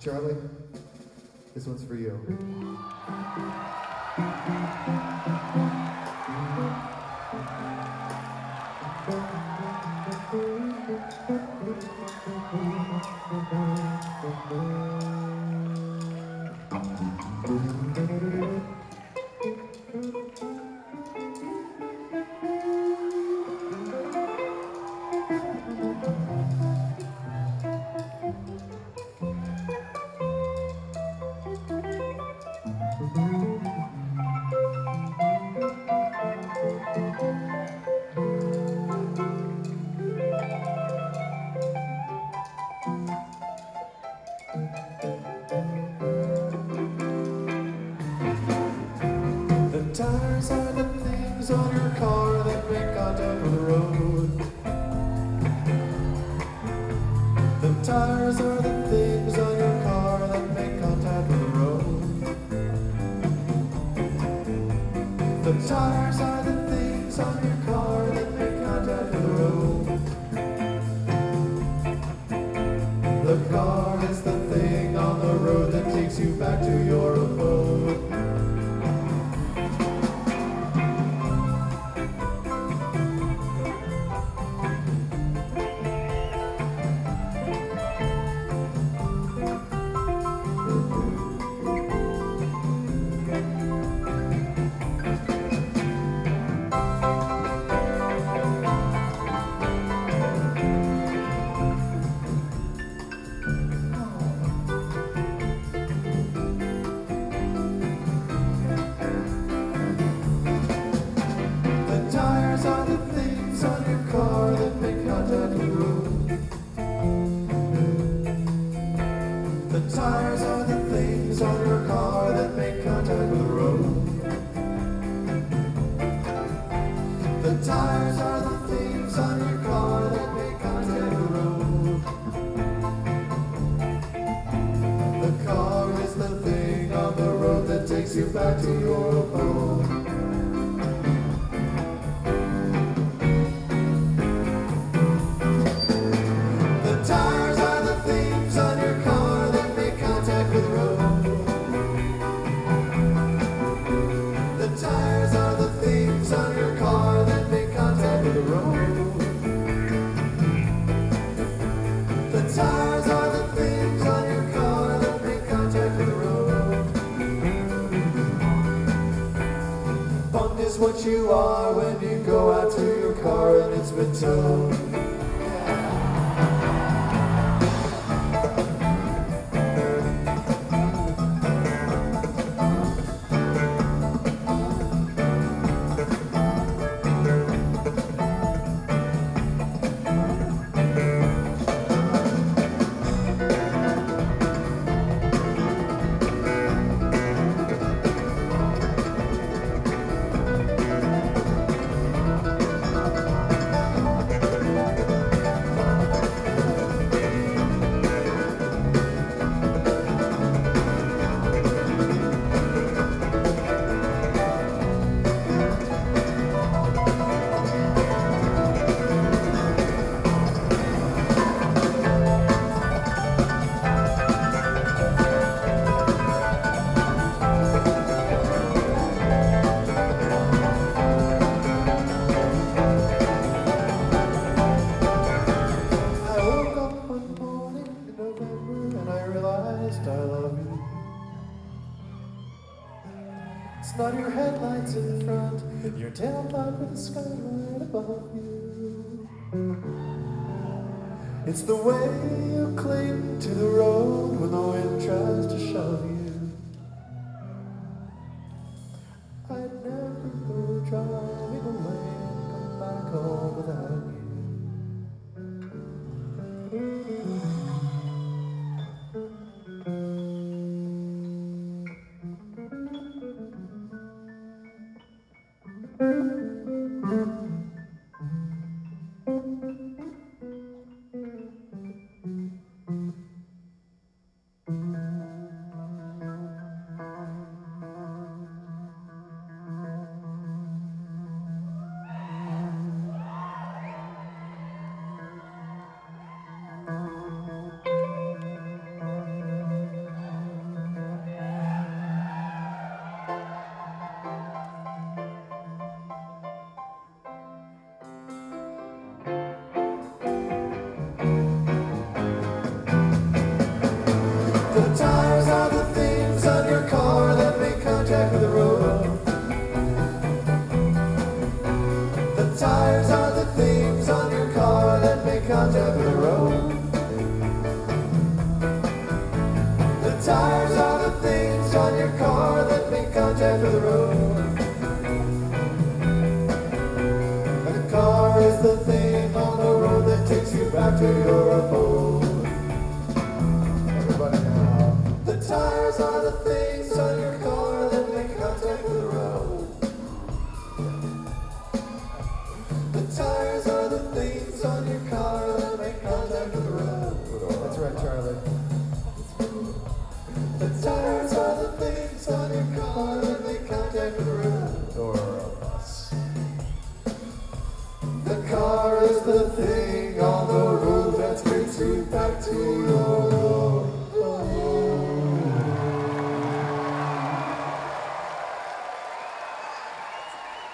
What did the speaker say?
Charlie, this one's for you. Tires are the things on your car that make contact with the road. The tires are the things on your car that make contact with the road. The tires are the things on your car that make contact with the road. The car is the thing on the road that takes you back to your abode. Are the things on your car that make contact with the road. The tires are the things on your car that make contact with the road. The tires are the things on your car that make contact with the road. The car is the thing on the road that takes you back to your abode. Tires are the things on your car that make contact with the road. Bummed is what you are when you go out to your car and it's been towed. I love you. It's not your headlights in front, your tailpipe with the skyline above you. It's the way you cling to the road when the wind tries to shove you. I'd never go driving away and come back home without you. tires are the things on your car that make contact with the road. And the car is the thing on the road that takes you back to your abode. Everybody now. The tires are the things on your car that make contact with the road. The tires are the things on your car that make contact with the road. That's right, Charlie. The tires are the things on your car that make contact with the road. Or a bus. The car is the thing